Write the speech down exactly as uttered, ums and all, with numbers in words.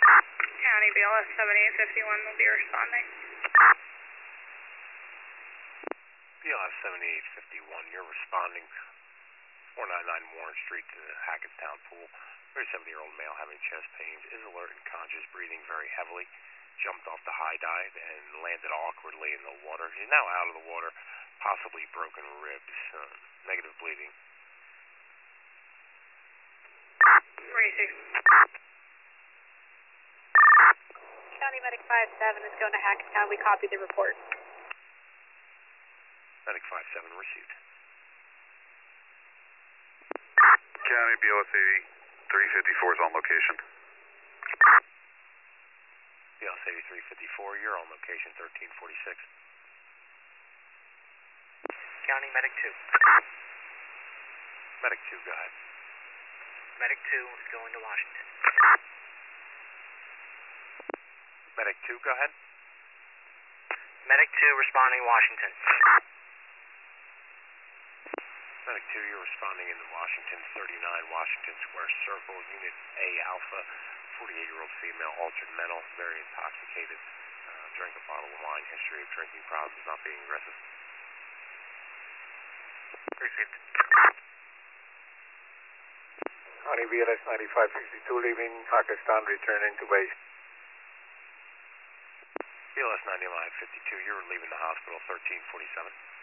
County B L S seventy-eight fifty-one will be responding. B L S seventy-eight fifty-one, you're responding. four ninety-nine Warren Street to the Hackettstown Pool. thirty-seven-year-old male having chest pains, is alert and conscious, breathing very heavily. Jumped off the high dive and landed awkwardly in the water. He's now out of the water, possibly broken ribs. Uh, negative bleeding. Racing. County Medic five seven is going to Hackettstown. We copy the report. Medic five seven received. County B L S eighty-three fifty-four is on location. B L S eighty-three fifty-four, you're on location thirteen forty-six. County Medic two. Medic two, go ahead. Medic two is going to Washington. Medic two, go ahead. Medic two responding Washington. Medic two, you're responding into Washington, thirty-nine Washington Square Circle, Unit A Alpha, forty-eight-year-old female, altered mental, very intoxicated, uh, drank a bottle of wine, history of drinking problems, not being aggressive. Received. County B L S ninety-five sixty-two leaving Hackettstown, returning to base. B L S ninety-nine fifty-two, you're leaving the hospital thirteen forty-seven.